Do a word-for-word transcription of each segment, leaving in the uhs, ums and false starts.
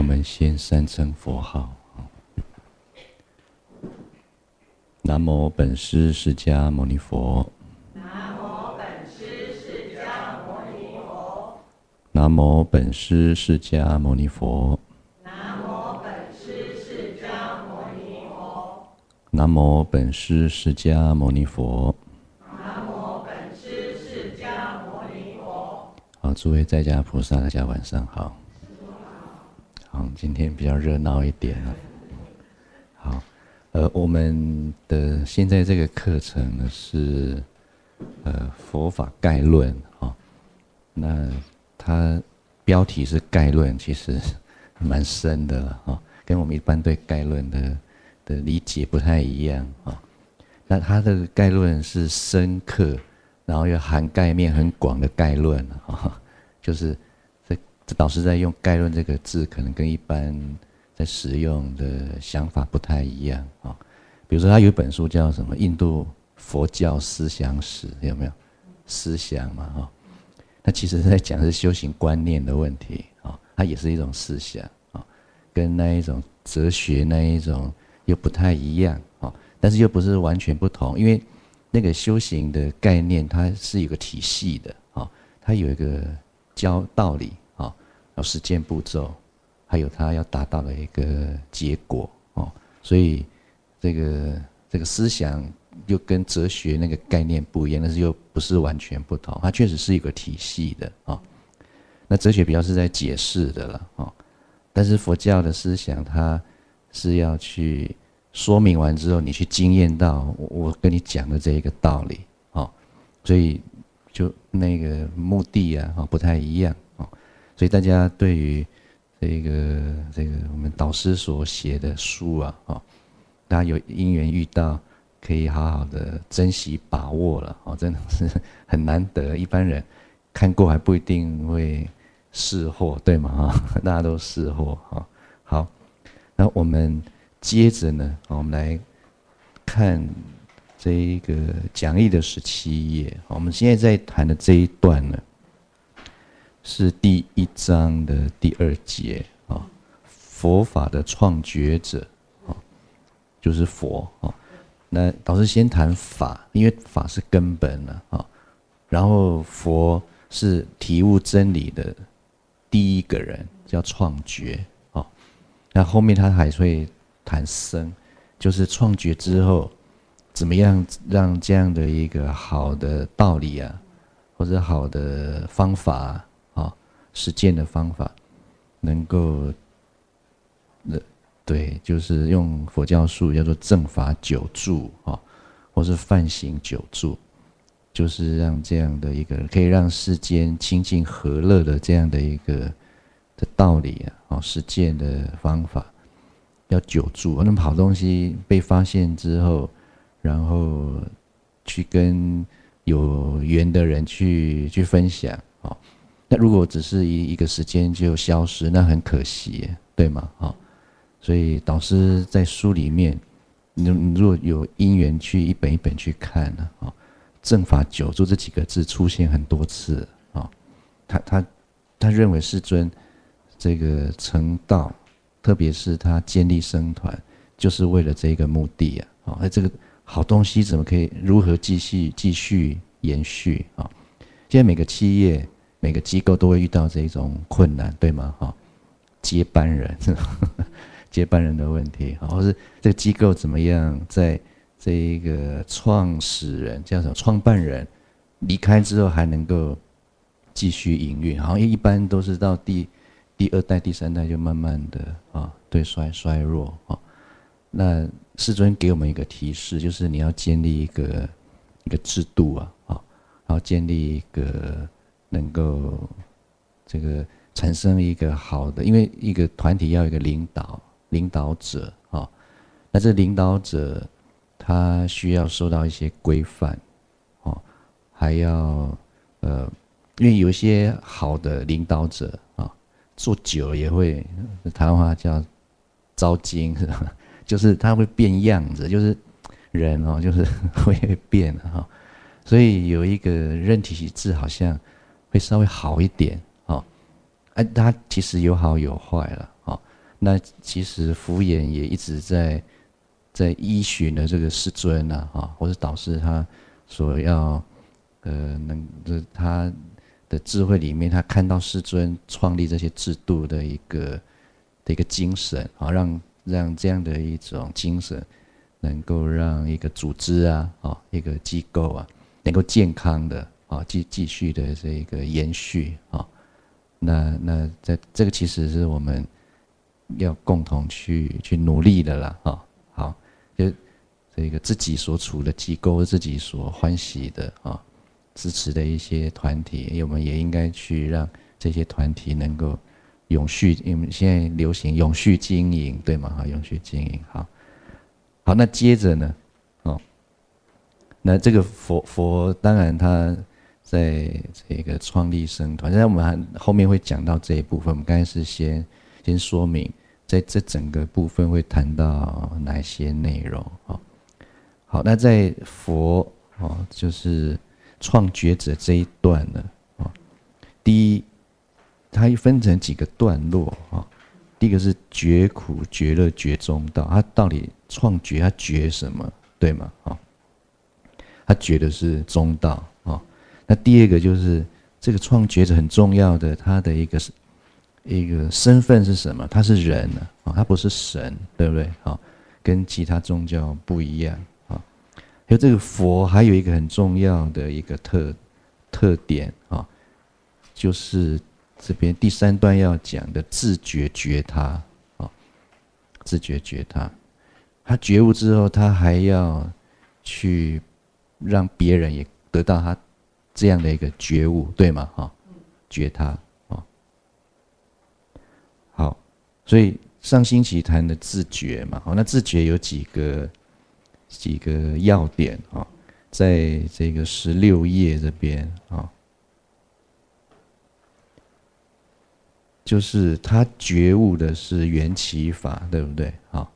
们先三称佛号。南无本师释迦牟尼佛。 南无本师释迦牟尼佛。 南无本师释迦牟尼佛。 南无本师释迦牟尼佛。 南无本师释迦牟尼佛。 南无本师释迦牟尼佛。 好，诸位在家菩萨，大家晚上好。好，今天比较热闹一点了。好，呃，我们的现在这个课程呢是呃佛法概论啊、哦，那它标题是概论，其实蛮深的了啊、哦，跟我们一般对概论的的理解不太一样啊、哦。那它的概论是深刻，然后又涵盖面很广的概论啊、哦，就是这这导师在用概论这个字，可能跟一般在使用的想法不太一样啊、哦。比如说，他有一本书叫什么《印度佛教思想史》，有没有？思想嘛，哈、哦。那其实在讲的是修行观念的问题啊、哦，它也是一种思想啊、哦，跟那一种哲学那一种又不太一样啊、哦，但是又不是完全不同，因为那个修行的概念它是有个体系的啊、哦，它有一个教道理啊，有、哦、实践步骤，还有它要达到的一个结果哦，所以这个这个思想又跟哲学那个概念不一样，但是又不是完全不同，它确实是一个体系的啊、哦。那哲学比较是在解释的了啊、哦，但是佛教的思想它是要去说明完之后，你去经验到我跟你讲的这一个道理啊、哦，所以就那个目的啊、哦、不太一样啊、哦，所以大家对于这个这个我们导师所写的书啊啊、哦，大家有因缘遇到，可以好好的珍惜把握了哦，真的是很难得，一般人看过还不一定会识货，对吗？哈，大家都识货哈。好，那我们接着呢，我们来看这一个讲义的十七页。我们现在在谈的这一段呢，是第一章的第二节啊，佛法的创觉者啊，就是佛啊。那导师先谈法，因为法是根本了啊，然后佛是体悟真理的第一个人，叫创觉啊。那后面他还会谈僧，就是创觉之后，怎么样让这样的一个好的道理啊，或者好的方法啊，实践的方法，能够呃。对，就是用佛教术叫做正法九住啊，或是梵行九住，就是让这样的一个可以让世间清净和乐的这样的一个的道理啊，实践的方法要九住。那么好东西被发现之后，然后去跟有缘的人去去分享啊。那如果只是一一个时间就消失，那很可惜，对吗？啊。所以导师在书里面，你你如果有因缘去一本一本去看呢，啊，正法九住这几个字出现很多次啊，他他他认为世尊这个成道，特别是他建立僧团，就是为了这个目的啊，啊，那这个好东西怎么可以如何继续继续延续啊？现在每个企业每个机构都会遇到这种困难，对吗？哈，接班人。接班人的问题，或是这个机构怎么样，在这一个创始人叫什么创办人离开之后，还能够继续营运？好像一般都是到第第二代、第三代就慢慢的啊，对衰衰弱啊。那世尊给我们一个提示，就是你要建立一个一个制度啊，啊，然后建立一个能够这个产生一个好的，因为一个团体要有一个领导。领导者啊、哦，那这领导者他需要受到一些规范，哦，还要呃，因为有一些好的领导者啊、哦，做久了也会，台湾话叫招精，是吧？就是他会变样子，就是人哦，就是会变哈、哦，所以有一个任体制好像会稍微好一点哦，哎，它其实有好有坏了哦。 那其实福研也一直在在依循的这个师尊啊，哈，或者导师他所要呃能的他的智慧里面，他看到师尊创立这些制度的一个的一个精神啊，让让这样的一种精神能够让一个组织啊，啊一个机构啊，能够健康的啊继继续的这个延续啊。那那在这个其实是我们要共同去去努力的啦，哈，好，就这个自己所处的机构，自己所欢喜的啊，支持的一些团体，我们也应该去让这些团体能够永续，因为现在流行永续经营，对吗？哈，永续经营，好，好，那接着呢，哦，那这个佛佛当然他。在这个创立僧团，现在我们还后面会讲到这一部分。我们刚才是先先说明，在这整个部分会谈到哪些内容啊？好，那在佛哦，就是创觉者这一段呢，啊，第一，它分成几个段落啊。第一个是觉苦、觉乐、觉中道，它到底创觉，它觉什么，对吗？啊，它觉的是中道啊。那第二个就是这个创觉者很重要的，他的一个一个身份是什么？他是人啊，哦，他不是神，对不对？好，跟其他宗教不一样啊。还有这个佛还有一个很重要的一个特特点啊，就是这边第三段要讲的自觉觉他啊，自觉觉他，他觉悟之后，他还要去让别人也得到他。这样的一个觉悟，对吗？哈，觉他啊，好，所以上星期谈的自觉嘛，好，那自觉有几个几个要点啊，在这个十六页这边啊，就是他觉悟的是缘起法，对不对？好，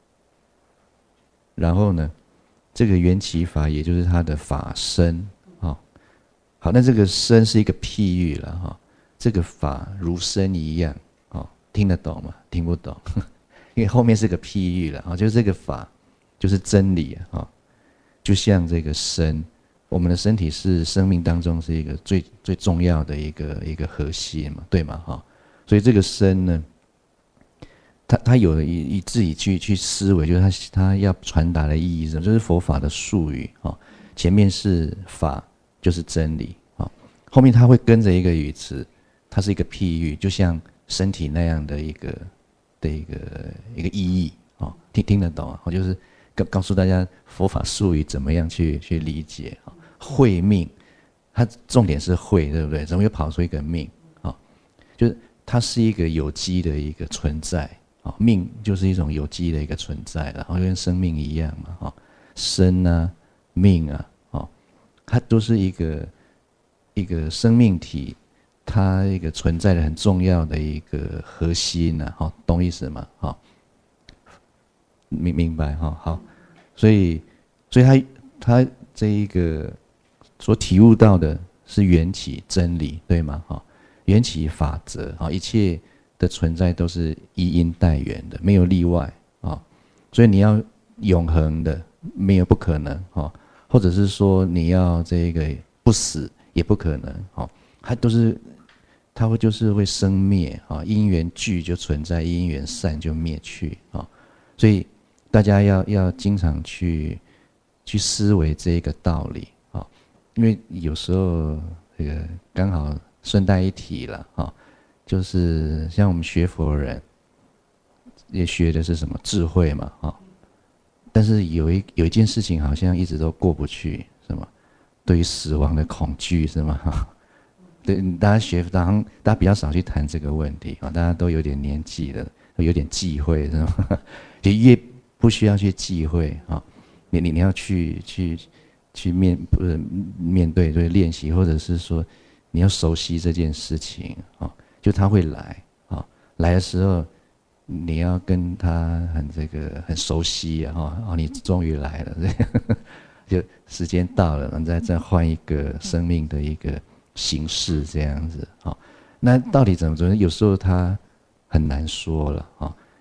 然后呢，这个缘起法也就是他的法身。好，那这个身是一个譬喻了哈，这个法如身一样，哦，听得懂吗？听不懂，因为后面是个譬喻了啊，就是这个法就是真理啊，就像这个身，我们的身体是生命当中是一个最最重要的一个一个核心嘛，对吗？哈，所以这个身呢，他他有了一一自己去去思维，就是他他要传达的意义是什么？就是佛法的术语啊，前面是法。就是真理啊，后面它会跟着一个语词，它是一个譬喻，就像身体那样的一个的一个一个意义啊，听听得懂啊？我就是告告诉大家佛法术语怎么样去去理解啊。慧命，它重点是慧，对不对？怎么又跑出一个命啊？就是它是一个有机的一个存在啊，命就是一种有机的一个存在，然后跟生命一样嘛，啊，生啊，命啊。它都是一个一个生命体，它一个存在的很重要的一个核心呐，哈，懂意思吗？哈，明明白哈，好，所以所以他他这一个所体悟到的是缘起真理，对吗？哈，缘起法则啊，一切的存在都是依因带缘的，没有例外啊，所以你要永恒的，没有不可能哈。或者是说你要这个不死也不可能，哦，它都是，它会就是会生灭啊，因缘聚就存在，因缘散就灭去啊，所以大家要要经常去去思维这一个道理啊，因为有时候这个刚好顺带一提了啊，就是像我们学佛人也学的是什么智慧嘛啊。但是有一有一件事情好像一直都过不去，是吗？对于死亡的恐惧，是吗？对，大家学大家大家比较少去谈这个问题啊，大家都有点年纪了，有点忌讳，是吗？就越不需要去忌讳啊，你你你要去去去面不是面对，对练习，或者是说你要熟悉这件事情啊，就他会来啊，来的时候。你要跟他很这个很熟悉啊，哦，你终于来了，就时间到了，然后再再换一个生命的一个形式这样子，好，那到底怎么做？有时候他很难说了啊，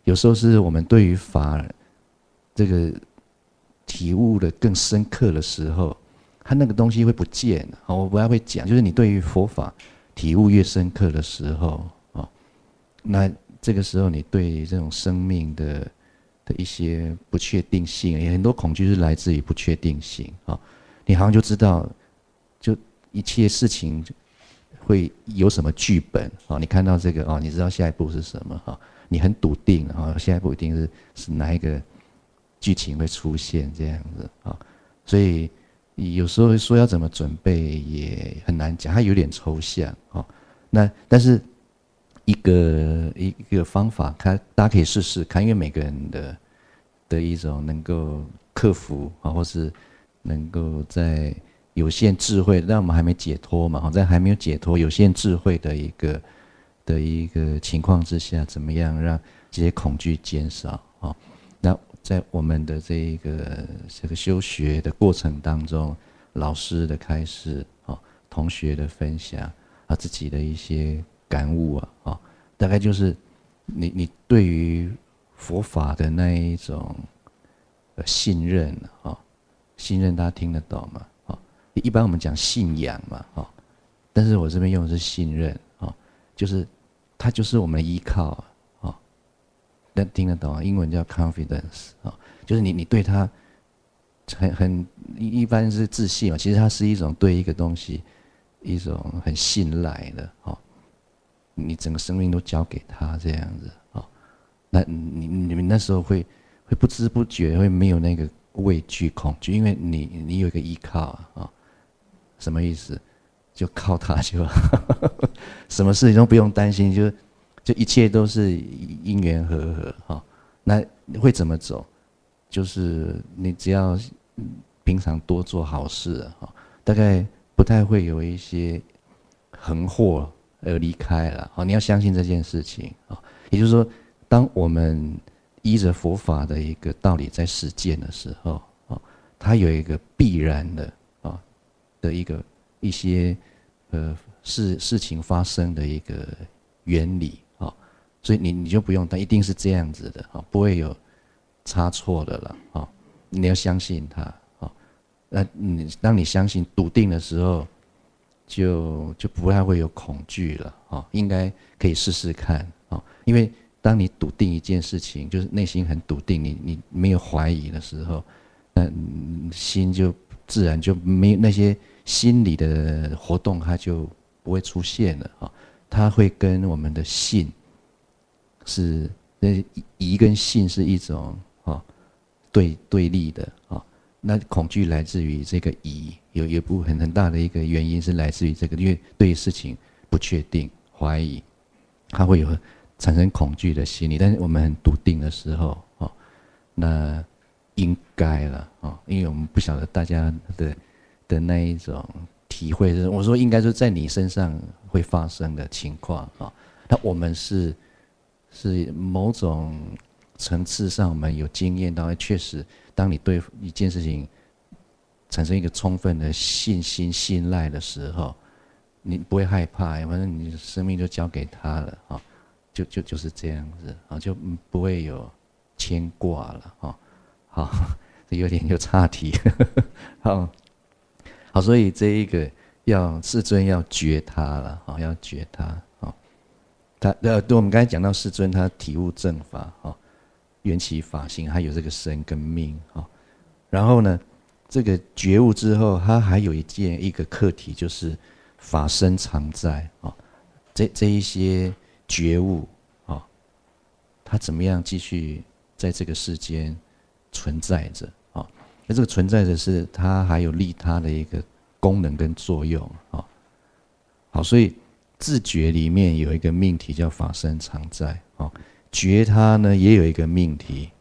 有时候是我们对于法这个体悟的更深刻的时候，它那个东西会不见。好，我不太会讲，就是你对于佛法体悟越深刻的时候，哦，那这个时候你对这种生命的的一些不确定性，也很多恐惧是来自于不确定性啊。你好像就知道，就一切事情会有什么剧本啊？你看到这个啊，你知道下一步是什么啊？你很笃定啊，下一步一定是是哪一个剧情会出现这样子啊？所以有时候说要怎么准备也很难讲，它有点抽象啊。那但是一个一个方法，它大家可以试试看，因为每个人的的一种能够克服啊，或是能够在有限智慧，但我们还没解脱嘛，在还没有解脱、有限智慧的一个的一个情况之下，怎么样让这些恐惧减少啊？那在我们的这一个这个修学的过程当中，老师的开示啊，同学的分享啊，自己的一些感悟啊，啊，大概就是你你对于佛法的那一种呃信任啊，信任大家听得懂吗？啊，一般我们讲信仰嘛，啊，但是我这边用的是信任啊，就是它就是我们的依靠啊，那听得懂啊？英文叫 confidence 啊，就是你你对它很很一般是自信嘛，其实它是一种对一个东西一种很信赖的啊。你整个生命都交给他这样子啊，那你你们那时候会会不知不觉会没有那个畏惧恐惧，因为你你有一个依靠啊，什么意思？就靠他就好，什么事情都不用担心，就就一切都是因缘和合哈。那会怎么走？就是你只要平常多做好事哈，大概不太会有一些横祸而离开了。好，你要相信这件事情啊。也就是说，当我们依着佛法的一个道理在实践的时候啊，它有一个必然的啊的一个一些呃事事情发生的一个原理啊，所以你你就不用担，一定是这样子的啊，不会有差错的了啊。你要相信它啊。那你当你相信笃定的时候，就就不太会有恐惧了啊，应该可以试试看啊，因为当你笃定一件事情，就是内心很笃定，你你没有怀疑的时候，那心就自然就没有那些心理的活动，它就不会出现了啊，它会跟我们的信是那疑跟信是一种啊对对立的啊。那恐惧来自于这个疑，有有部分很大的一个原因是来自于这个，因为对事情不确定、怀疑，它会有产生恐惧的心理。但是我们很笃定的时候，哦，那应该了哦，因为我们不晓得大家的的那一种体会是，我说应该是在你身上会发生的情况啊。那我们是是某种层次上，我们有经验到，确实。当你对一件事情产生一个充分的信心、信赖的时候，你不会害怕，反正你生命就交给他了啊，就就就是这样子啊，就不会有牵挂了啊。好，这有点就岔题，好，好，所以这一个要世尊要觉他了啊，要觉他啊。他呃，对我们刚才讲到世尊他体悟正法啊。缘起法性，还有这个生跟命啊，然后呢，这个觉悟之后，它还有一件一个课题，就是法身常在啊，这这一些觉悟啊，它怎么样继续在这个世间存在着啊？那这个存在着是它还有利他的一个功能跟作用啊。好，所以自觉里面有一个命题叫法身常在啊。觉他呢也有一个命题，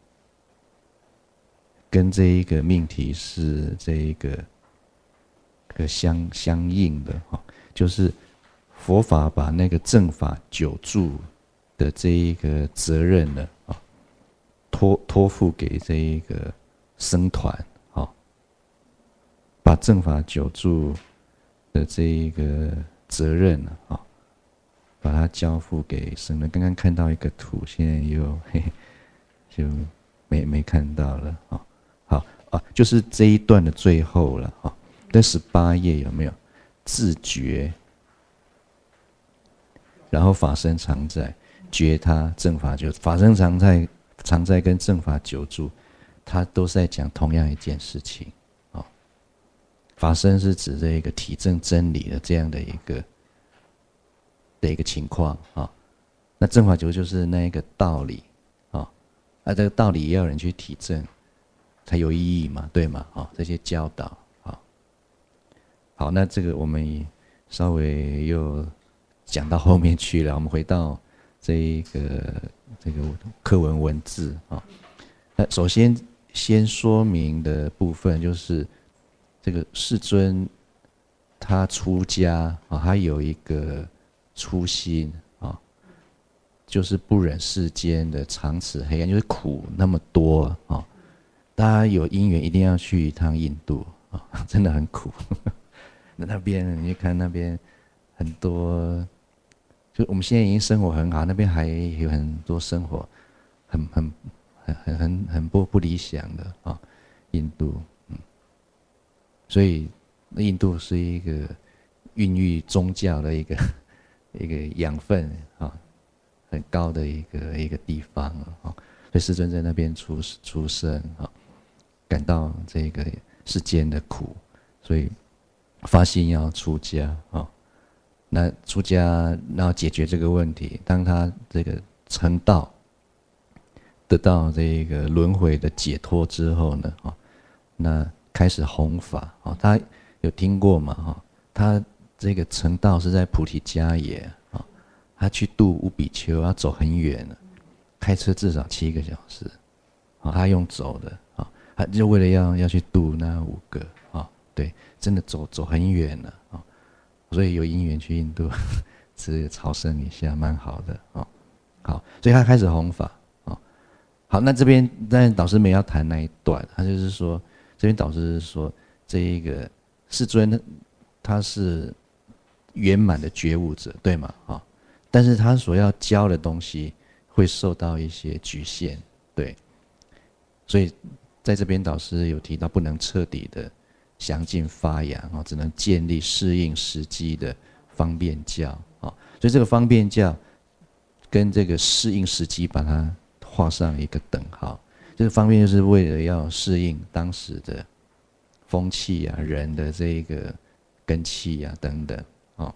跟这一个命题是这一个个相相应的哈，就是佛法把那个正法久住的这一个责任呢啊，托托付给这一个僧团啊，把正法久住的这一个责任呢啊。把它交付给僧人。刚刚看到一个图，现在又嘿就没没看到了啊。好啊，就是这一段的最后了啊。在十八页有没有自觉？然后法身常在，觉他正法久，法身常在，常在跟正法久住，他都是在讲同样一件事情啊。法身是指这一个体证真理的这样的一个的一个情况啊。那正法久就是那一个道理啊，那这个道理也要人去体证，才有意义嘛，对吗？啊，这些教导啊。好，那这个我们稍微又讲到后面去了，我们回到这一个这个课文文字啊。那首先先说明的部分就是这个世尊他出家啊，他有一个初心啊，就是不忍世间的长此黑暗，就是苦那么多啊。大家有因缘一定要去一趟印度啊，真的很苦。那那边你看那边很多。就我们现在已经生活很好，那边还有很多生活很很很很很很不不理想的啊，印度，嗯，所以印度是一个孕育宗教的一个一个养分啊，很高的一个一个地方啊，所以世尊在那边出出生啊，感到这个世间的苦，所以发心要出家啊。那出家，然后解决这个问题。当他这个成道，得到这个轮回的解脱之后呢，啊，那开始弘法啊。他有听过嘛？哈，他这个成道是在菩提迦耶啊，他去度五比丘要走很远了，开车至少七个小时，啊，他用走的啊，他就为了要要去度那五个啊，对，真的走走很远了啊。所以有因缘去印度，是朝圣一下，蛮好的哦。好，所以他开始弘法哦。好，那这边但导师没要谈那一段，他就是说，这边导师是说，这一个世尊他是圆满的觉悟者，对吗？啊，但是他所要教的东西会受到一些局限，对。所以在这边导师有提到，不能彻底的详尽发扬啊，只能建立适应时机的方便教啊，所以这个方便教跟这个适应时机把它画上一个等号。这个方便就是为了要适应当时的风气啊、人的这个根气啊等等啊，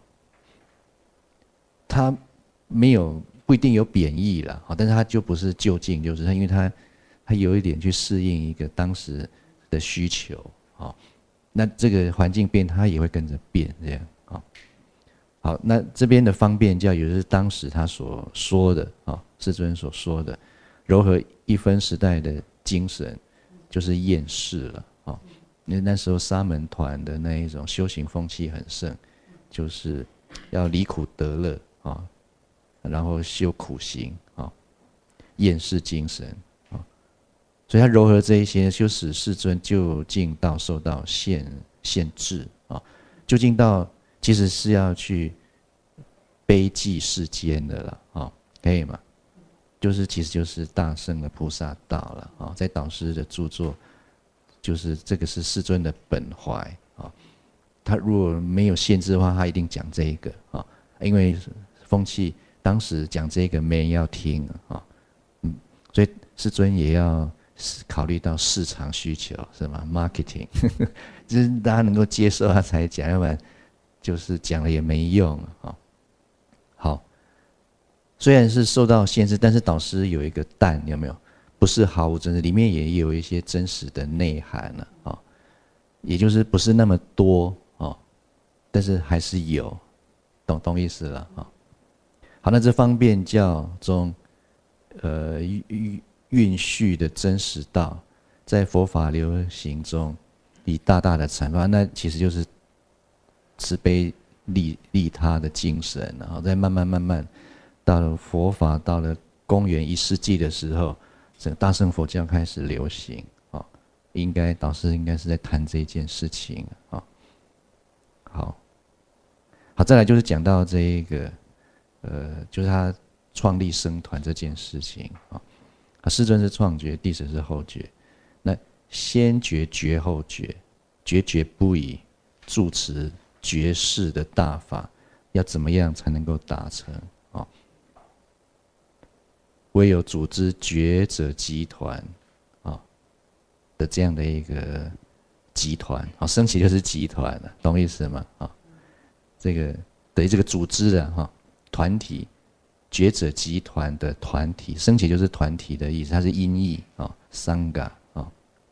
它没有不一定有贬义啦，但是它就不是就近，就是它因为它它有一点去适应一个当时的需求啊。那这个环境变，它也会跟着变，这样啊。好，那这边的方便教也就是当时他所说的啊，世尊所说的，柔和一分时代的精神，就是厌世了啊。因为那时候沙门团的那一种修行风气很盛，就是要离苦得乐啊，然后修苦行啊，厌世精神。所以他糅合这一些，就使世尊究竟道受到限限制啊。究竟道其实是要去悲济世间的了啊，可以吗？就是其实就是大圣的菩萨道了啊。在导师的著作，就是这个是世尊的本怀啊。他如果没有限制的话，他一定讲这一个啊，因为风气当时讲这个没人要听啊，嗯，所以世尊也要考虑到市场需求是吗 ？marketing， 就是大家能够接受他才讲，要不然就是讲了也没用啊。好，虽然是受到限制，但是导师有一个但，有没有？不是毫无真实，里面也有一些真实的内涵了啊。也就是不是那么多啊，但是还是有，懂懂意思了啊。好，那这方便教中，呃，运运续的真实道，在佛法流行中，以大大的阐发，那其实就是慈悲利利他的精神，然后再慢慢慢慢到了佛法到了公元一世纪的时候，整个大乘佛教开始流行啊，应该导师应该是在谈这件事情啊。好，好，再来就是讲到这一个，呃，就是他创立僧团这件事情啊。 啊，世尊是创觉，弟子是后觉。那先觉觉后觉，决绝不以住持觉世的大法，要怎么样才能够达成啊？唯有组织觉者集团啊的这样的一个集团啊，升起就是集团了，懂意思吗？啊，这个等于这个组织的哈团体。觉者集团的团体，升起就是团体的意思，它是音译啊，桑嘎啊。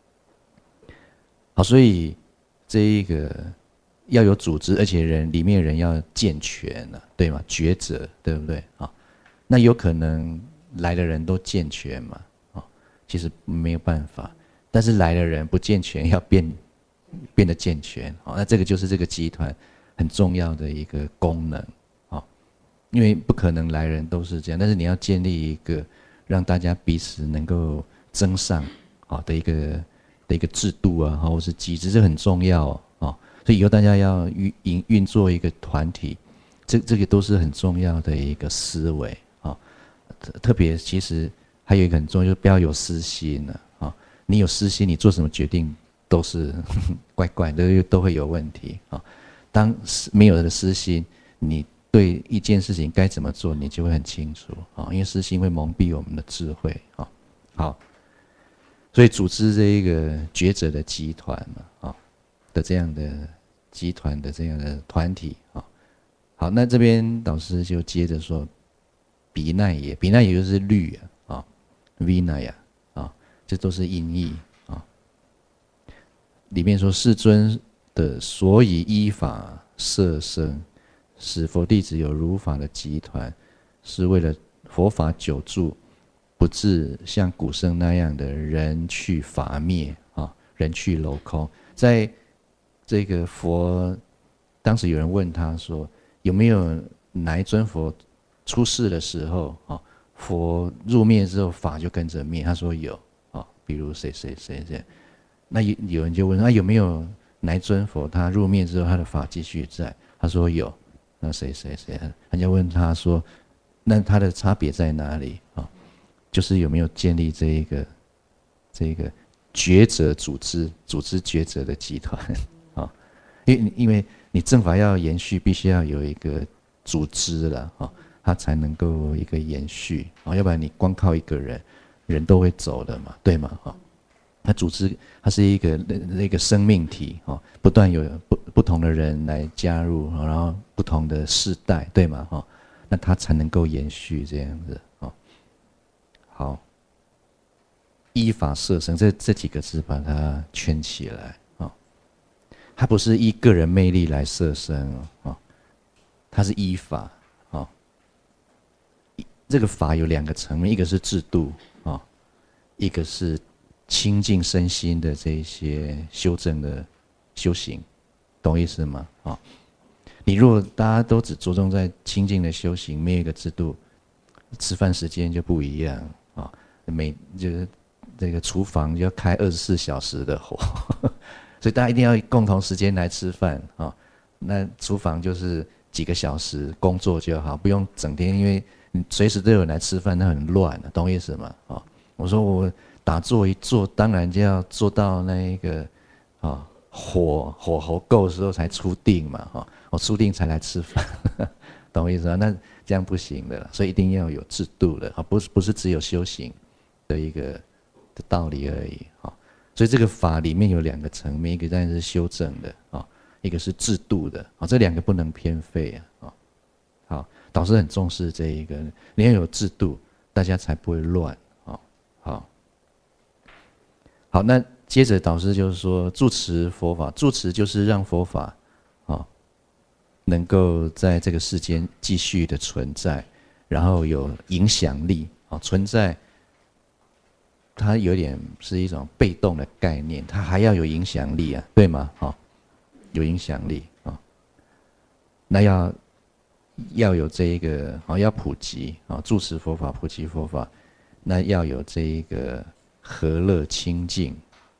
好，所以这一个要有组织，而且人里面人要健全了，对吗？觉者对不对啊？那有可能来的人都健全嘛？啊，其实没有办法，但是来的人不健全，要变变得健全啊。那这个就是这个集团很重要的一个功能。因为不可能来人都是这样，但是你要建立一个让大家彼此能够增上啊的一个的一个制度啊，或是机制，这很重要啊。所以以后大家要运运作一个团体，这这个都是很重要的一个思维啊。特别其实还有一个很重要，就是不要有私心了啊。你有私心，你做什么决定都是呵呵怪怪的，都会有问题啊。当没有了私心，你对一件事情该怎么做，你就会很清楚啊，因为私心会蒙蔽我们的智慧啊。好，所以组织这一个觉者的集团啊的这样的集团的这样的团体啊。好，那这边导师就接着说，比奈也，比奈也就是律啊 ，vinaya 啊，这都是音译啊。里面说世尊的所以依法摄生。使佛弟子有如法的集团，是为了佛法久住，不致像古圣那样的人去法灭啊，人去楼空。在这个佛，当时有人问他说，有没有哪一尊佛出世的时候啊，佛入灭之后法就跟着灭？他说有啊，比如谁谁谁这样。那有有人就问，那、啊、有没有哪一尊佛他入灭之后他的法继续在？他说有。那谁谁谁，人家问他说，那他的差别在哪里啊？就是有没有建立这一个这个觉者组织，组织觉者的集团啊？因为因为你正法要延续，必须要有一个组织了啊，它才能够一个延续啊，要不然你光靠一个人，人都会走的嘛，对吗？哈。它组织，它是一个那个生命体哦，不断有不不同的人来加入，然后不同的世代，对吗？哈，那它才能够延续这样子哦。好，依法摄生这这几个字把它圈起来啊，它不是依个人魅力来摄生哦，它是依法啊。这个法有两个层面，一个是制度啊，一个是清净身心的这些修正的修行，懂意思吗？啊，你如果大家都只着重在清净的修行，没有一个制度，吃饭时间就不一样啊。每就是这个厨房就要开二十四小时的火，所以大家一定要共同时间来吃饭啊。那厨房就是几个小时工作就好，不用整天，因为你随时都有人来吃饭，那很乱的，懂意思吗？啊，我说我。打坐一坐，当然就要做到那个啊火火候够的时候才出定嘛，哈，我出定才来吃饭，懂我意思吗？那这样不行的，所以一定要有制度的啊，不是不是只有修行的一个的道理而已，哈。所以这个法里面有两个层面，一个当然是修正的啊，一个是制度的啊，这两个不能偏废啊。好，导师很重视这一个，你要有制度，大家才不会乱啊。好。好，那接着导师就是说，住持佛法，住持就是让佛法，啊，能够在这个世间继续的存在，然后有影响力，啊，存在，它有点是一种被动的概念，它还要有影响力啊，对吗？啊，有影响力啊，那要要有这一个，啊，要普及啊，住持佛法，普及佛法，那要有这一个。和乐清净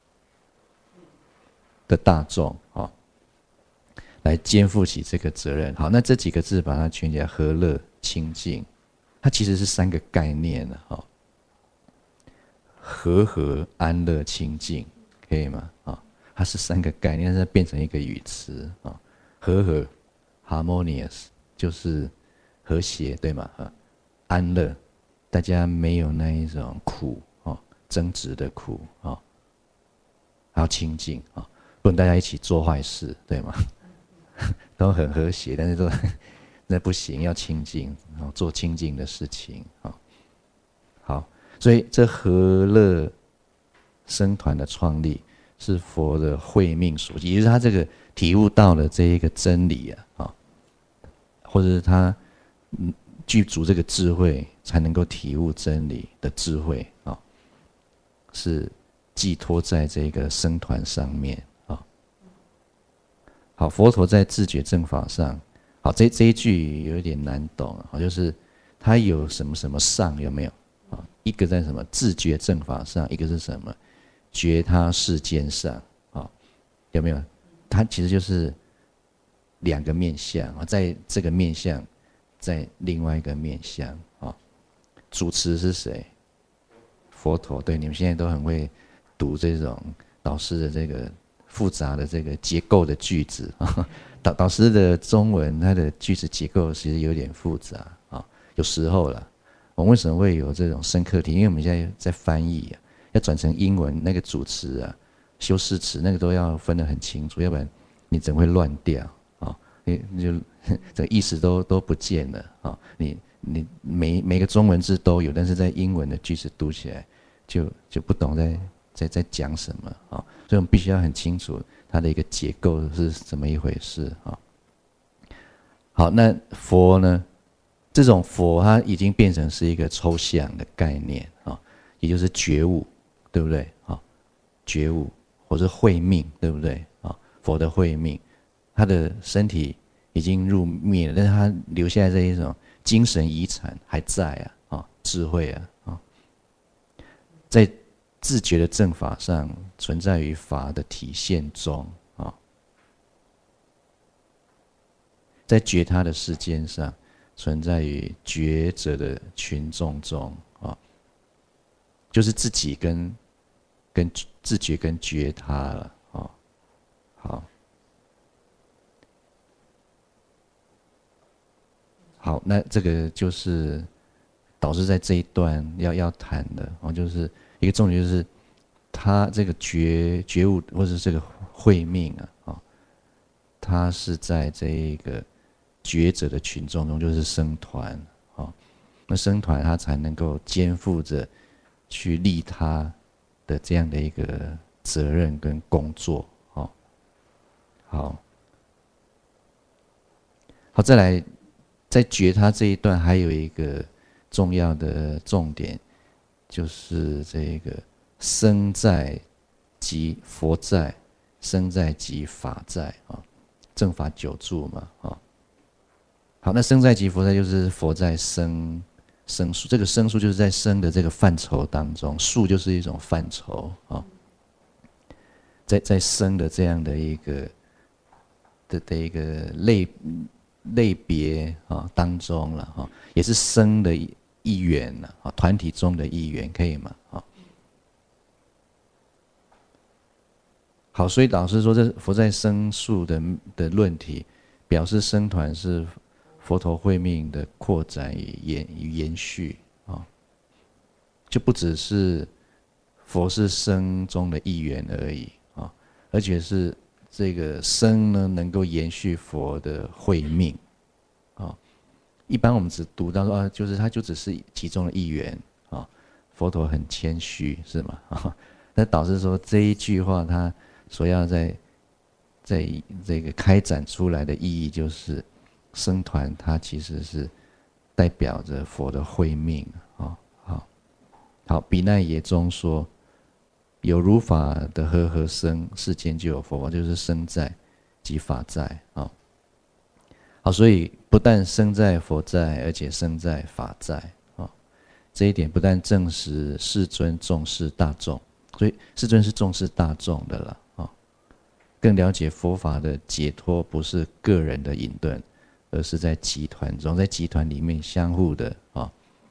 的大众啊，来肩负起这个责任。好，那这几个字把它圈起来，和乐清净，它其实是三个概念了哈。 和合、安乐、清净，可以吗？啊，它是三个概念，但是变成一个语词啊。和合 （harmonious） 就是和谐，对吗？啊，安乐，大家没有那一种苦啊，争执的苦啊，还有清净啊，不能大家一起做坏事，对吗？都很和谐，但是都那不行，要清净啊，做清净的事情啊。好，所以这和乐僧团的创立是佛的慧命所及，也就是他这个体悟到了这一个真理啊，啊，或者是他嗯具足这个智慧，才能够体悟真理的智慧啊，是寄托在这个僧团上面啊。好，佛陀在自觉正法上，好，这这一句有一点难懂啊，就是他有什么什么上有没有啊？一个在什么自觉正法上，一个是什么觉他世间上啊？有没有？它其实就是两个面向啊，在这个面向，在另外一个面向啊。主持是谁？佛陀。对，你们现在都很会读这种导师的这个复杂的这个结构的句子啊。导导师的中文，它的句子结构其实有点复杂啊，有时候啦。我们为什么会有这种深刻题？因为我们现在在翻译啊，要转成英文，那个主词啊、修饰词那个都要分得很清楚，要不然你整会乱掉啊，你就这个意思都都不见了啊。你你每每个中文字都有，但是在英文的句子读起来就就不懂在在在讲什么啊，所以我们必须要很清楚它的一个结构是怎么一回事啊。好，那佛呢？这种佛它已经变成是一个抽象的概念啊，也就是觉悟，对不对啊？觉悟或是慧命，对不对啊？佛的慧命，他的身体已经入灭了，但是他留下来这一种精神遗产还在啊，啊，智慧啊，啊，在自觉的正法上存在于法的体现中啊，在觉他的世间上。存在于觉者的群众中啊，就是自己跟跟自觉跟觉他了啊。好，好，那这个就是导师在这一段要要谈的啊，就是一个重点，就是他这个觉觉悟或者这个慧命啊啊，他是在这一个。觉者的群众中，就是僧团啊，那僧团他才能够肩负着去利他的这样的一个责任跟工作啊。好，好，再来，在觉他这一段还有一个重要的重点，就是这个僧在即佛在，僧在即法在啊，正法久住嘛啊。好，那僧在即佛在，就是佛在生生数，这个生数就是在生的这个范畴当中，数就是一种范畴啊，在在生的这样的一个的的一个类类别啊当中了哈，也是生的一员了啊，团体中的一员，可以吗？啊，好，所以老师说这佛在生数的的论题，表示僧团是。佛陀慧命的扩展与延与延续啊，就不只是佛是僧中的一员而已啊，而且是这个僧呢能够延续佛的慧命啊。一般我们只读到说啊，就是他就只是其中的一员啊。佛陀很谦虚是吗？啊，那导师说这一句话他所要在在这个开展出来的意义就是。僧团它其实是代表着佛的慧命啊，好，好，比奈耶中说，有如法的和合僧，世间就有佛法，就是僧在即法在啊。好，所以不但僧在佛在，而且僧在法在啊。这一点不但证实世尊重视大众，所以世尊是重视大众的了啊，更了解佛法的解脱不是个人的隐遁。而是在集团中，在集团里面相互的啊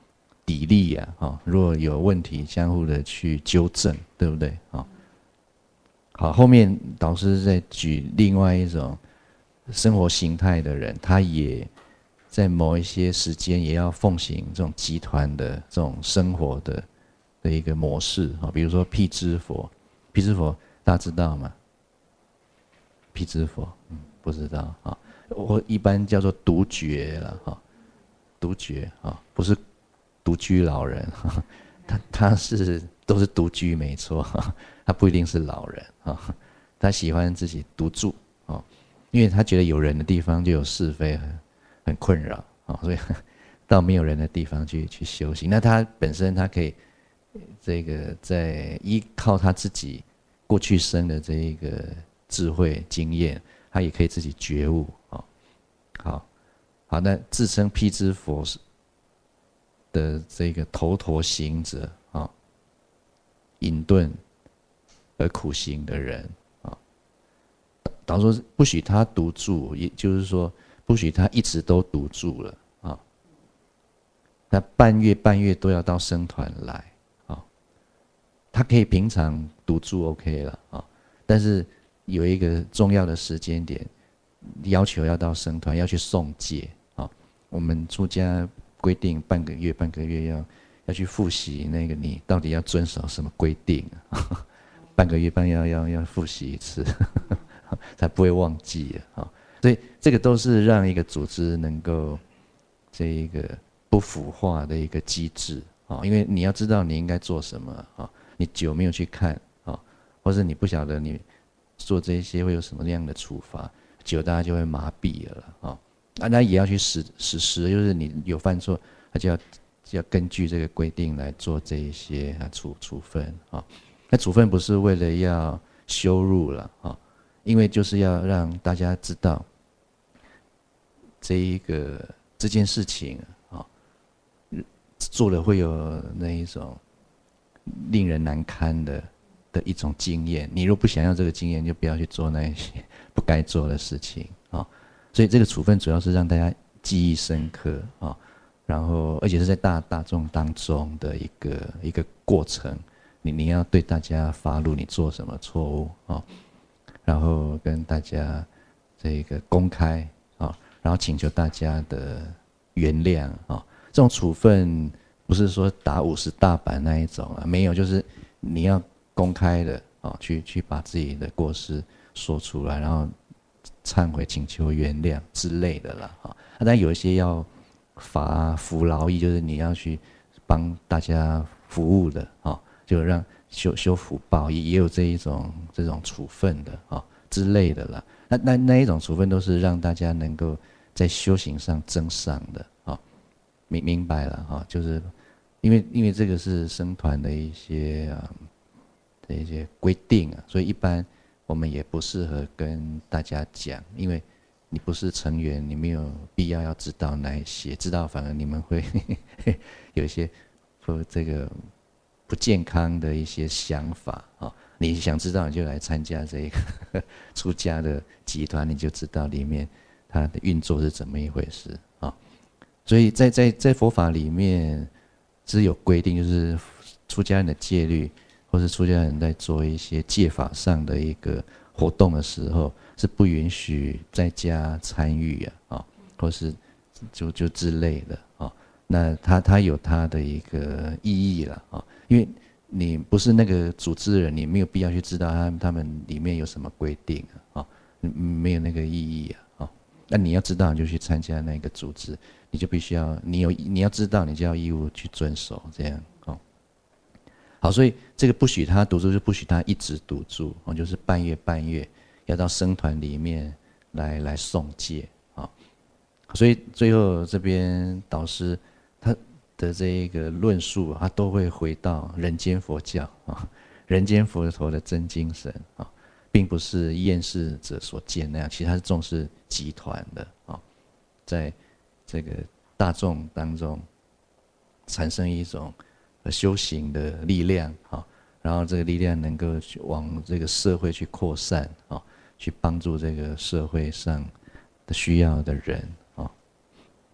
砥砺呀，哈，如果有问题，相互的去纠正，对不对？啊，好，后面导师在举另外一种生活形态的人，他也在某一些时间也要奉行这种集团的这种生活的的一个模式啊，比如说辟支佛，辟支佛大家知道吗？辟支佛，嗯，不知道啊，我一般叫做独觉了哈，独觉啊，不是独居老人，他他是都是独居没错，他不一定是老人啊，他喜欢自己独住啊，因为他觉得有人的地方就有是非很很困扰啊，所以到没有人的地方去去修行。那他本身他可以这个在依靠他自己过去生的这一个智慧经验，他也可以自己觉悟啊。好，好，那自称辟支佛的这个头陀行者啊，隐遁而苦行的人啊，导说不许他独住，也就是说不许他一直都独住了啊。那半月半月都要到僧团来啊，他可以平常独住 OK 了啊，但是有一个重要的时间点，要求要到僧团要去诵戒啊。我们出家规定半个月半个月要要去复习那个你到底要遵守什么规定啊？半个月半要要要复习一次，才不会忘记啊。所以这个都是让一个组织能够这一个不腐化的一个机制啊。因为你要知道你应该做什么啊，你久没有去看啊，或是你不晓得你做这些会有什么样的处罚，久大家就会麻痹了啊。啊，那也要去实实施，就是你有犯错，他就要就要根据这个规定来做这一些啊处处分啊。那处分不是为了要羞辱了啊，因为就是要让大家知道这一个这件事情啊，做了会有那一种令人难堪的的一种经验。你若不想要这个经验，就不要去做那一些不该做的事情啊。所以这个处分主要是让大家记忆深刻啊，然后而且是在大大众当中的一个一个过程，你你要对大家发露你做什么错误啊，然后跟大家这个公开啊，然后请求大家的原谅啊。这种处分不是说打五十大板那一种啊，没有，就是你要公开的啊，去去把自己的过失说出来，然后忏悔、请求原谅之类的啦，哈。但有一些要罚服劳役，就是你要去帮大家服务的，啊，就让修修福报，也也有这一种这种处分的，啊之类的啦。那那那一种处分都是让大家能够在修行上增上的，啊，明明白了，哈，就是因为因为这个是僧团的一些啊的一些规定啊，所以一般我们也不适合跟大家讲，因为你不是成员，你没有必要要知道那一些，知道反而你们会有一些不这个不健康的一些想法啊。你想知道，你就来参加这个出家的集团，你就知道里面它的运作是怎么一回事啊。所以在在在佛法里面是有规定，就是出家人的戒律，或是出家人在做一些戒法上的一个活动的时候，是不允许在家参与啊，啊，或是就就之类的啊。那它它有它的一个意义了啊，因为你不是那个组织的人，你没有必要去知道他们他们里面有什么规定啊，没有那个意义啊。啊，那你要知道，你就去参加那个组织，你就必须要你有你要知道，你就要义务去遵守这样啊。好，所以这个不许他独住，就不许他一直独住哦，就是半月半月要到僧团里面来来诵戒啊。所以最后这边导师他的这一个论述，他都会回到人间佛教啊，人间佛陀的真精神啊，并不是厌世者所见那样，其实他是重视集团的啊，在这个大众当中产生一种修行的力量啊，然后这个力量能够去往这个社会去扩散啊，去帮助这个社会上的需要的人啊。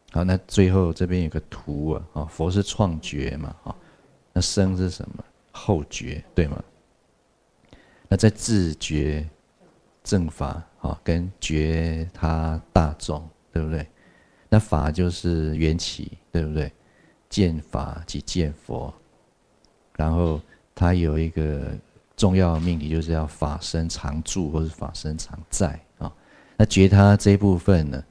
好，那最后这边有个图啊，啊，佛是创觉嘛，啊，那生是什么？后觉，对吗？那在自觉正法，啊，跟觉他大众，对不对？那法就是缘起，对不对？见法即见佛，然后它有一个重要的命题，就是要法身常住，或是法身常在啊。那觉他这一部分呢，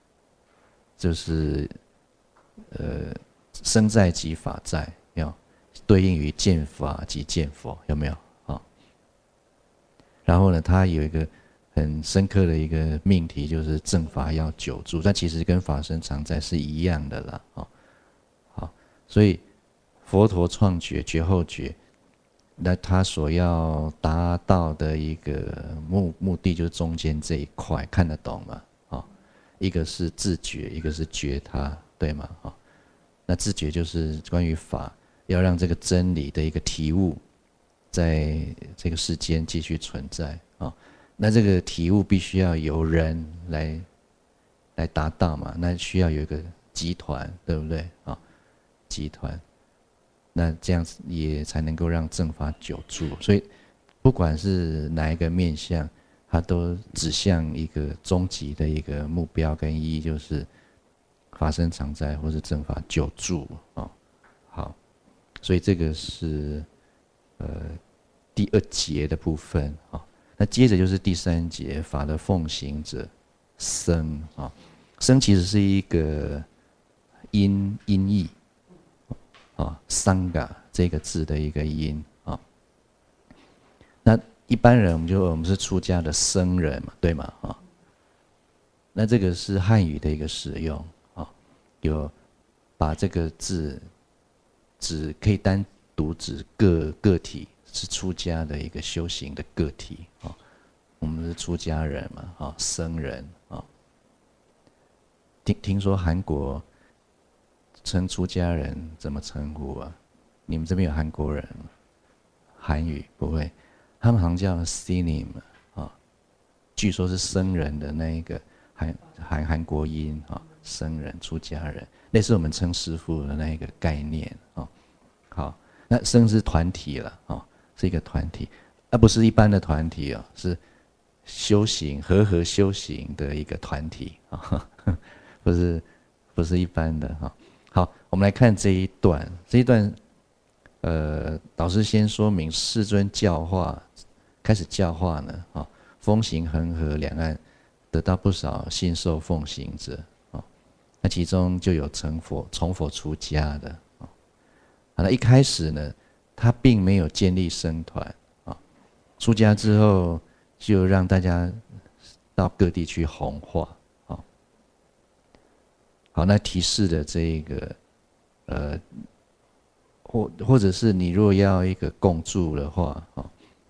就是呃生在即法在，有对应于见法即见佛，有没有啊？然后呢，它有一个很深刻的一个命题，就是正法要久住，但其实跟法身常在是一样的啦，啊，好，所以佛陀创觉、觉后觉，那他所要达到的一个目目的，就是中间这一块，看得懂吗？啊，一个是自觉，一个是觉他，对吗？啊，那自觉就是关于法，要让这个真理的一个体悟，在这个世间继续存在啊。那这个体悟必须要由人来来达到嘛，那需要有一个集团，对不对啊？集团，那这样子也才能够让正法久住。所以，不管是哪一个面向，它都指向一个终极的一个目标跟意义，就是法身常在，或是正法久住啊。好，所以这个是呃第二节的部分啊。那接着就是第三节，法的奉行者生啊，生其实是一个音音译啊，桑嘎这个字的一个音啊。那一般人我们就我们是出家的僧人嘛，对吗？啊，那这个是汉语的一个使用啊，有把这个字只可以单独指个个体。是出家的一个修行的个体啊，我们是出家人嘛，啊，僧人啊。听听说韩国称出家人怎么称呼啊？你们这边有韩国人吗？韩语不会，他们好像叫 sinim 啊，据说是僧人的那一个韩韩韩国音啊，僧人出家人，类似我们称师父的那一个概念啊。好，那僧是团体了啊。是一个团体，而不是一般的团体哦，是修行和合修行的一个团体啊，不是不是一般的哈。好，我们来看这一段，这一段，呃，导师先说明世尊教化，开始教化呢，啊，风行恒河两岸，得到不少信受奉行者啊，那其中就有成佛、从佛出家的啊，那一开始呢。他并没有建立僧团啊，出家之后就让大家到各地去弘化啊。好，那提示的这个呃，或或者是你若要一个共住的话啊，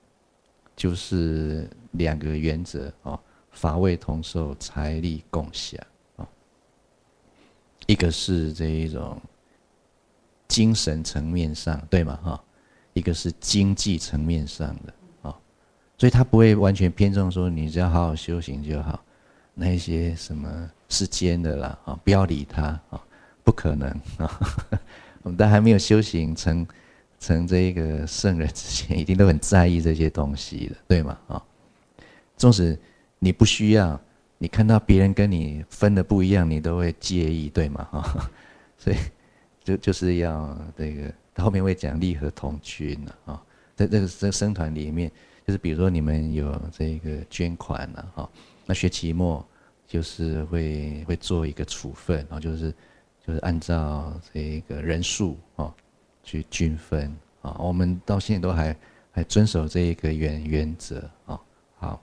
就是两个原则啊，法味同受，财力共享啊。一个是这一种精神层面上，对吗？哈。一个是经济层面上的啊，所以他不会完全偏重说你只要好好修行就好，那一些什么世间的啦啊，不要理他啊，不可能啊。我们在还没有修行成成这一个圣人之前，一定都很在意这些东西的，对吗？啊，纵使你不需要，你看到别人跟你分的不一样，你都会介意，对吗？啊，所以就就是要这个。他后面会讲利和同均了啊，在这个这个僧团里面，就是比如说你们有这个捐款了哈，那学期末就是会会做一个处分，然后就是就是按照这个人数啊去均分啊，我们到现在都还还遵守这一个原原则啊。好，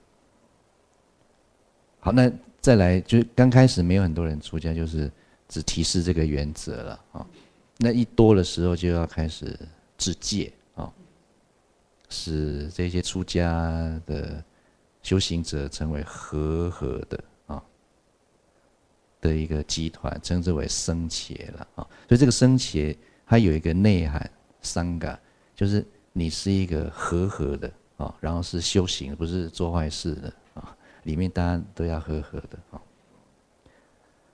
好，那再来就是刚开始没有很多人出家，就是只提示这个原则了啊。那一多的时候就要开始制戒啊，使这些出家的修行者成为和合的啊的一个集团，称之为僧伽了啊。所以这个僧伽它有一个内涵，桑嘎，就是你是一个和合的啊，然后是修行，不是做坏事的啊，里面大家都要和合的啊。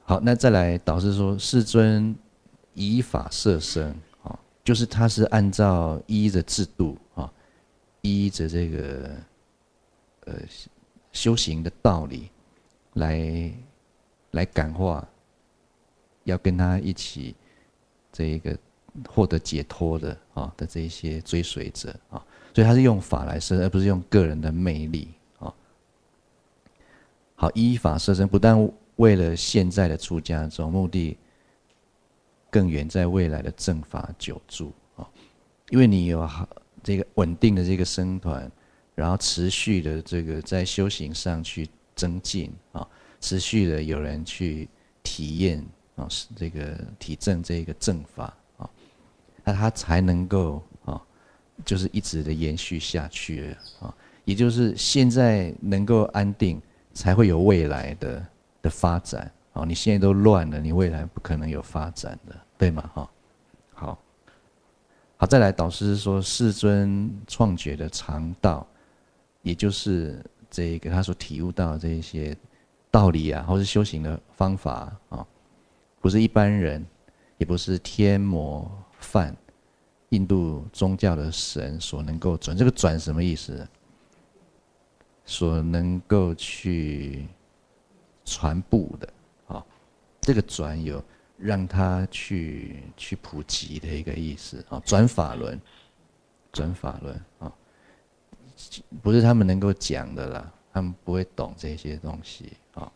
好，那再来导师说，世尊依法摄生，啊，就是他是按照依着制度啊，依着这个呃修行的道理来来感化，要跟他一起这一个获得解脱的啊的这一些追随者啊，所以他是用法来摄，而不是用个人的魅力啊。好，依法摄生不但为了现在的出家众，目的更远在未来的正法久住啊！因为你有好这个稳定的这个僧团，然后持续的这个在修行上去增进啊，持续的有人去体验啊，这个体证这个正法啊，那他才能够啊，就是一直的延续下去啊，也就是现在能够安定，才会有未来的。的发展，哦，你现在都乱了，你未来不可能有发展的，对吗？哈，好，好，再来，导师说，世尊创觉的常道，也就是这个他所体悟到的这些道理啊，或是修行的方法啊，不是一般人，也不是天魔梵、印度宗教的神所能够转。这个转什么意思？所能够去传布的，啊，这个转有让他去去普及的一个意思啊，转法轮，转法轮啊，不是他们能够讲的啦，他们不会懂这些东西啊。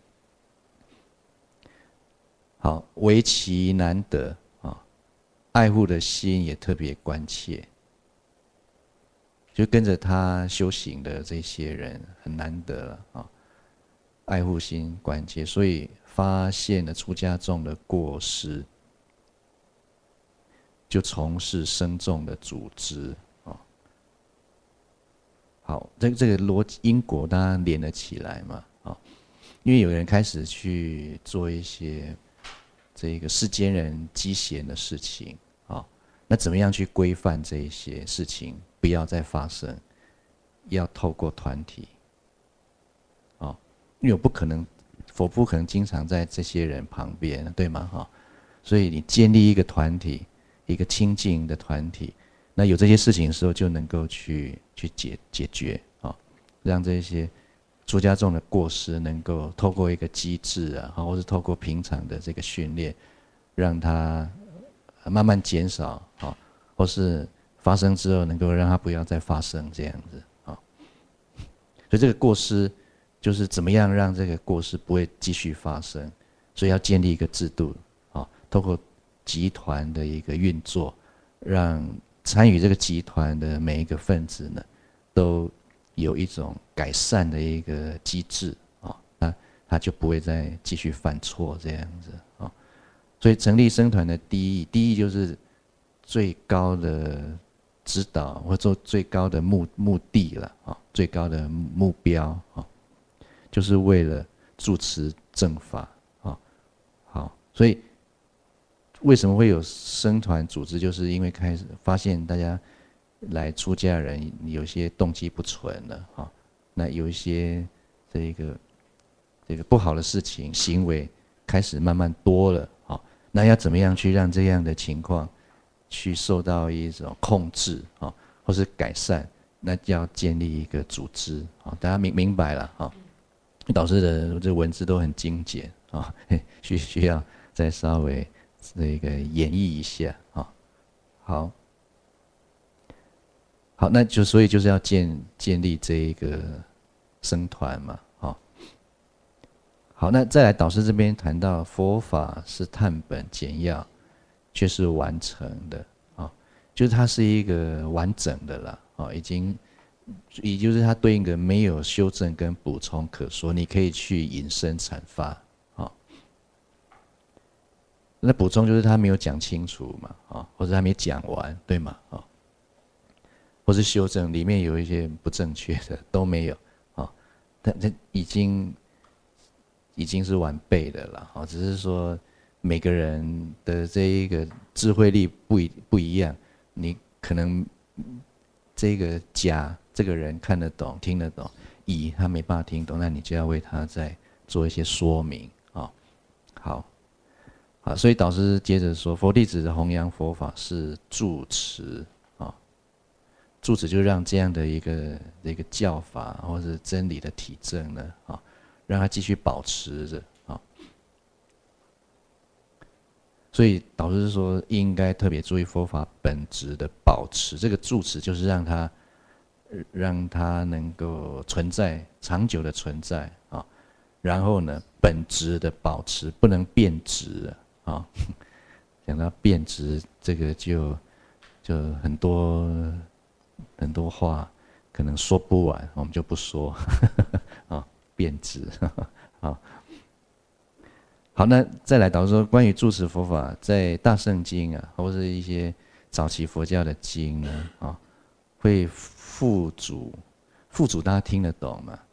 好，唯其难得啊，爱护的心也特别关切，就跟着他修行的这些人很难得了啊。爱护心关切，所以发现了出家众的过失，就从事僧众的组织啊。好，这个这个逻辑因果当然连了起来嘛啊，因为有人开始去做一些这个世间人积嫌的事情啊，那怎么样去规范这一些事情，不要再发生？要透过团体。因为我不可能，佛不可能经常在这些人旁边，对吗？哈，所以你建立一个团体，一个清净的团体，那有这些事情的时候，就能够去去解解决啊，让这些出家众的过失能够透过一个机制啊，或是透过平常的这个训练，让它慢慢减少啊，或是发生之后能够让它不要再发生这样子啊。所以这个过失。就是怎么样让这个过失不会继续发生，所以要建立一个制度啊，透过集团的一个运作，让参与这个集团的每一个分子呢，都有一种改善的一个机制啊，那他就不会再继续犯错这样子啊。所以成立僧团的第一，第一就是最高的指导或者做最高的目目的了啊，最高的目标啊。就是为了住持正法啊，好，所以为什么会有僧团组织？就是因为开始发现大家来出家人有些动机不纯了啊，那有一些这个这个不好的事情行为开始慢慢多了啊，那要怎么样去让这样的情况去受到一种控制啊，或是改善？那就要建立一个组织啊，大家明明白了啊。导师的这文字都很精简啊，需需要再稍微这个演绎一下啊。好，好，那就所以就是要建建立这一个僧团嘛，啊。好，那再来导师这边谈到佛法是探本简要，却是完成的啊，就是它是一个完整的啦，啊，已经。也就是它对应的没有修正跟补充可说，你可以去引申阐发，啊，那补充就是他没有讲清楚嘛，啊，或者他没讲完，对吗？啊，或是修正里面有一些不正确的都没有，啊，但这已经已经是完备的了，啊，只是说每个人的这一个智慧力不一不一样，你可能这个甲。这个人看得懂、听得懂，乙他没办法听懂，那你就要为他再做一些说明啊。好， 啊，所以导师接着说，佛弟子的弘扬佛法是住持啊，住持就让这样的一个一个教法或者真理的体证呢啊，让它继续保持着啊。所以导师说，应该特别注意佛法本质的保持。这个住持就是让它让它能够存在，长久的存在啊。然后呢，本质的保持，不能变质啊。讲到变质，这个就就很多很多话可能说不完，我们就不说啊。变质啊。好，那再来导师说，关于住持佛法，在大圣经啊，或是一些早期佛教的经呢啊，会附主，附主大家听得懂吗？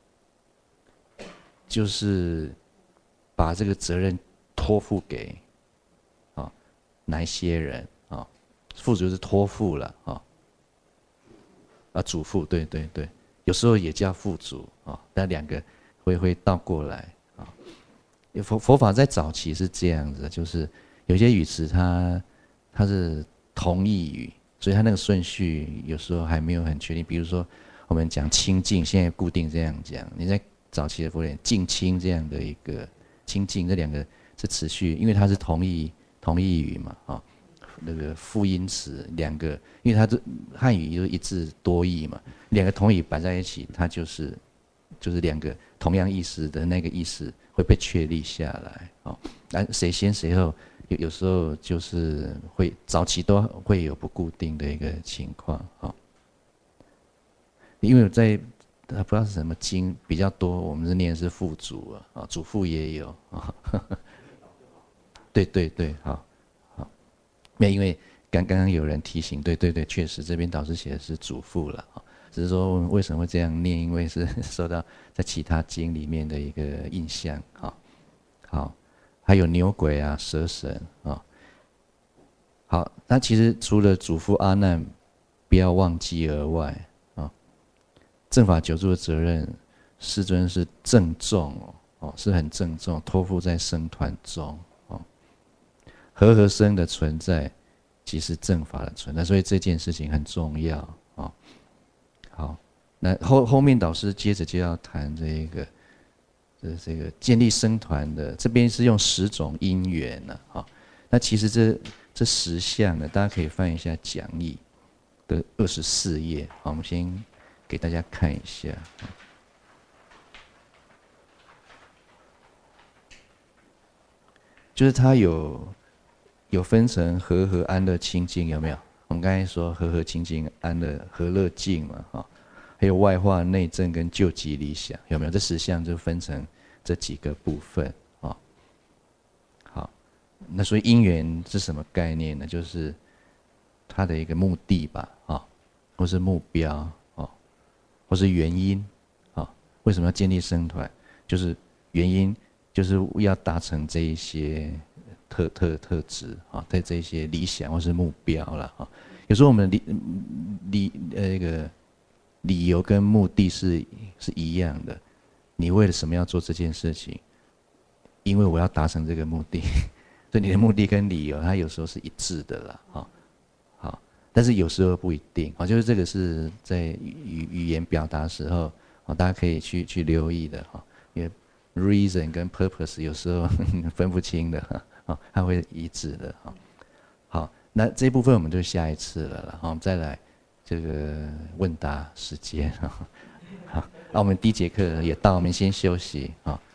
就是把这个责任托付给啊哪一些人啊？父主是托付了啊，啊主父，对对对，有时候也叫父主啊，但两个会会倒过来啊。佛佛法在早期是这样子的，就是有些语词它它是同义语，所以它那个顺序有时候还没有很确定。比如说我们讲清净，现在固定这样讲，你在早期的佛典净清这样的一个清净，这两个是持续，因为它是同义同义语嘛，啊，那个复音词两个，因为它这汉语就是一字多义嘛，两个同义摆在一起，它就是就是两个同样意思的那个意思会被确立下来，哦，那谁先谁后，有有时候就是会早期都会有不固定的一个情况，哦，因为在。不知道是什么经比较多，我们是念的是父祖啊，祖父也有啊。对对对，好，好，没因为刚刚刚有人提醒，对对对，确实这边导师写的是祖父了啊，只是说为什么会这样念，因为是受到在其他经里面的一个印象啊。好，还有牛鬼啊、蛇神啊。好，那其实除了祖父阿难不要忘记而外，正法久住的责任，世尊是郑重哦，是很郑重，托付在僧团中哦。和合僧的存在，即是正法的存在，所以这件事情很重要哦。好，那后后面导师接着就要谈这个，这这个建立僧团的，这边是用十种因缘呢，哈。那其实这这十项呢，大家可以翻一下讲义的二十四页，好，我们先。给大家看一下，就是它有有分成和合安乐清净，有没有？我们刚才说和合清净、安乐和乐净嘛，哈，还有外化内证跟救急理想，有没有？这十项就分成这几个部分啊。好，那所以因缘是什么概念呢？就是它的一个目的吧，啊，或是目标。或是原因，啊，为什么要建立僧团？就是原因，就是要达成这一些特特特质啊，在这一些理想或是目标了啊。有时候我们理理呃那个理由跟目的是是一样的。你为了什么要做这件事情？因为我要达成这个目的，所以你的目的跟理由，它有时候是一致的啦，啊。但是有时候不一定啊，就是这个是在语语言表达的时候啊，大家可以去去留意的哈，因为 reason 跟 purpose 有时候分不清的啊，它会一致的哈。好，那这部分我们就下一次了了，好，我们再来这个问答时间啊。好，那我们第一节课也到，我们先休息啊。